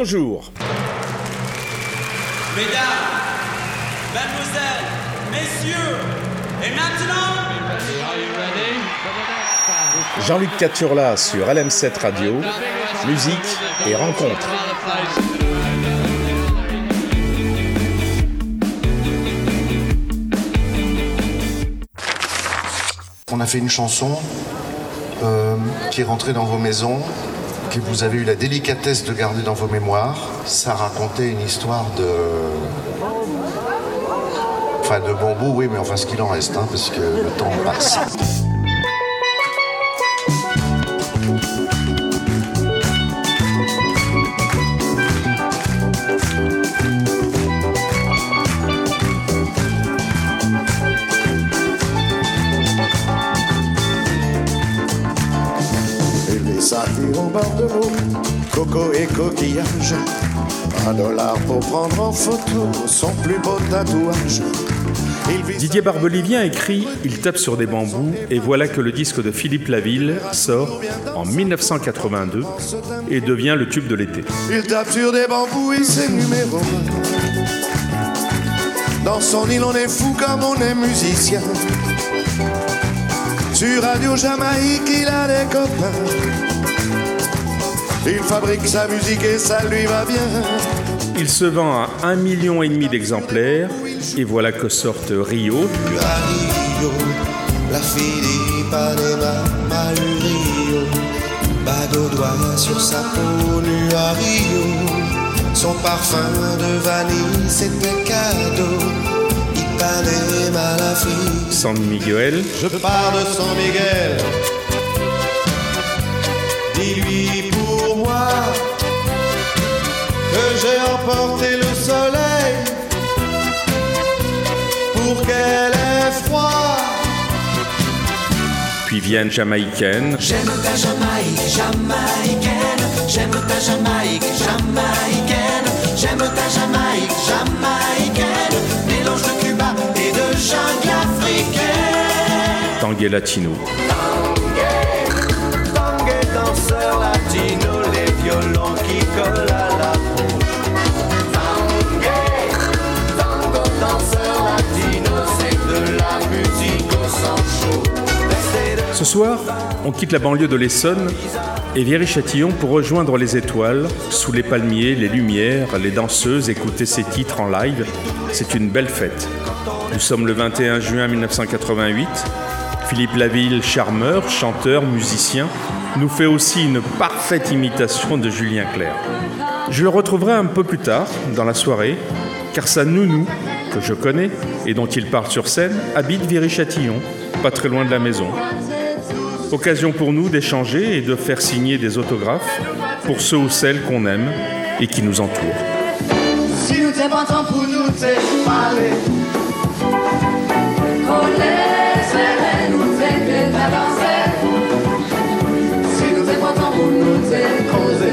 Bonjour. Mesdames, Mademoiselles, Messieurs, et maintenant... Jean-Luc Caturla sur LM7 Radio, musique et rencontres. On a fait une chanson qui est rentrée dans vos maisons, que vous avez eu la délicatesse de garder dans vos mémoires. Ça racontait une histoire de bambou, oui, mais enfin ce qu'il en reste, parce que le temps passe. Au bord de l'eau, coco et coquillage, $1 pour prendre en photo son plus beau tatouage. Didier Barbelivien écrit « Il tape sur des bambous » et voilà que le disque de Philippe Laville sort en 1982 et devient le tube de l'été. Il tape sur des bambous et c'est numéro 1. Dans son île on est fou comme on est musicien. Sur Radio Jamaïque il a des copains. Il fabrique sa musique et ça lui va bien. Il se vend à 1,5 million d'exemplaires et voilà que sortent Rio. Rio, la fille d'Ipanema, Rio, bague au doigt sur sa peau nue à Rio. Son parfum de vanille, c'était cadeau. Ipanema, la fille. San Miguel. Je pars de San Miguel. Dis-lui pour moi que j'ai emporté le soleil pour qu'elle ait froid. Puis viennent Jamaïcaine. J'aime ta Jamaïque, jamaïcaine. J'aime ta Jamaïque, jamaïcaine. J'aime ta Jamaïque, jamaïcaine. Mélange de Cuba et de jungle africaine. Tanguay latino. Tanguay danseur latino, les violons qui collent à la peau. Tanguay, tango danseur latino, c'est de la musique au sang chaud. Ce soir, on quitte la banlieue de l'Essonne et Viry-Châtillon pour rejoindre les étoiles, sous les palmiers, les lumières, les danseuses, écouter ces titres en live. C'est une belle fête. Nous sommes le 21 juin 1988. Philippe Laville, charmeur, chanteur, musicien, nous fait aussi une parfaite imitation de Julien Clerc. Je le retrouverai un peu plus tard, dans la soirée, car sa nounou, que je connais et dont il part sur scène, habite Viry-Châtillon, pas très loin de la maison. Occasion pour nous d'échanger et de faire signer des autographes pour ceux ou celles qu'on aime et qui nous entourent. Si nous t'es pas temps pour nous t'es parler, nous t'es que ta danser. Si nous t'es pas temps pour nous t'es causer,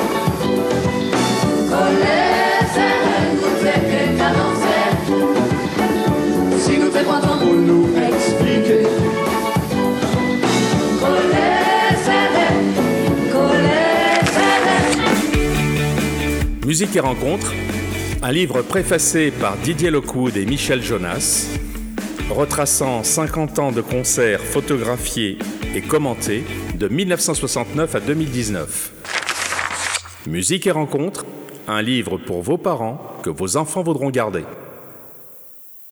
nous t'es que ta danser. Si nous t'es pas temps pour nous expliquer. Musique et rencontres, un livre préfacé par Didier Lockwood et Michel Jonas, retraçant 50 ans de concerts photographiés et commentés de 1969 à 2019. Musique et rencontres, un livre pour vos parents que vos enfants voudront garder.